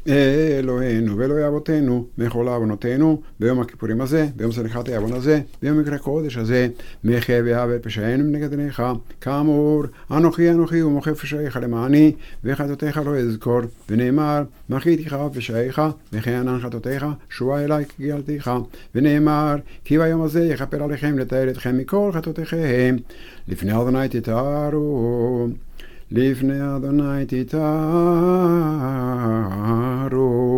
אלוהינו ואלוהי אבותינו, מכל עוונותינו, ביום הכיפורים הזה, ביום סליחת העוון הזה, ביום מקרה קודש הזה, מחה והעבר פשענו מנגד עיניך, כאמור, אנוכי ומוחה פשעיך למעני, וחטאותיך לא אזכור, ונאמר, מחיתיך ופשעיך, וכן חטאותיך, שועה אלי כי גאלתיך, ונאמר, כי ביום הזה יכפר עליכם לתאר אתכם מכל חטאותיכם, לפני אדוני תתארו. לפני אדוני תתארו.